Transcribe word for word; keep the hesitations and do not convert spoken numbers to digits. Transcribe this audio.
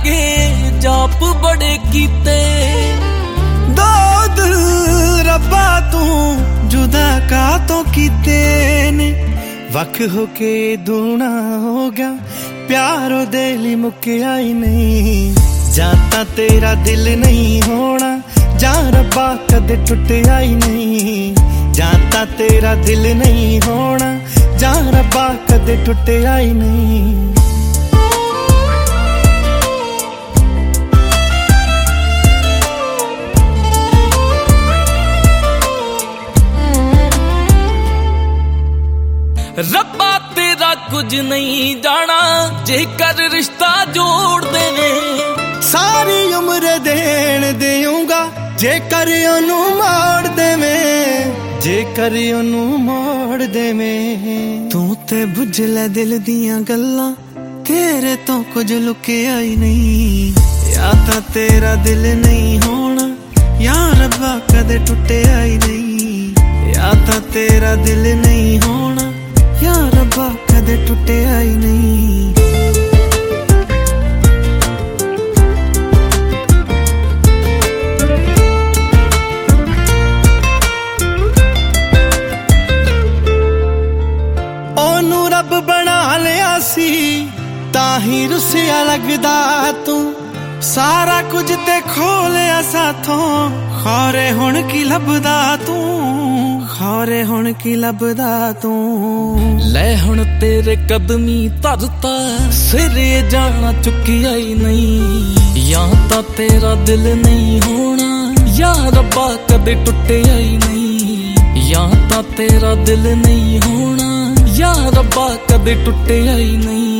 के जाप बड़े कीते। दो दिल रब्बा तू जुदा का तो कीते ने, वख होके दूना हो गया प्यारो दिल मुक्या ही नहीं। जाता तेरा दिल नहीं होना जा रब्बा कदे टुटिया ही नहीं। जाता तेरा दिल नहीं होना जा रब्बा कदे टुटिया ही नहीं। रब्बा तेरा कुछ नहीं जाना जेकर रिश्ता जोड़ देवे। सारी उम्र देन देऊंगा जेकर ओनू मोड़ देवे, जेकर ओनू मोड़ देवे। तू ते बुझ ले दिल दियां गल्लां तेरे तो कुछ लुकिया ही नहीं। या तां तेरा दिल नहीं होना या रब्बा कदे टुटिया ही नहीं। या तां तेरा दिल नहीं होना या रब्बा कदे टुटिया ही नहीं। ओनू रब बना लिया सी ताही रुसिया लगदा तू। सारा कुछ ते खो लिया साथों खौरे हुण की लभदा तू। खौरे हुण की लभदा तू। ले हुण तेरे कदमी धरता सिरे जाना चुकिया ही नहीं। या तां तेरा दिल नहीं होना या रब्बा कदे टुटिया ही नहीं। या तां तेरा दिल नहीं होना या रब्बा कदे टुटिया ही नहीं।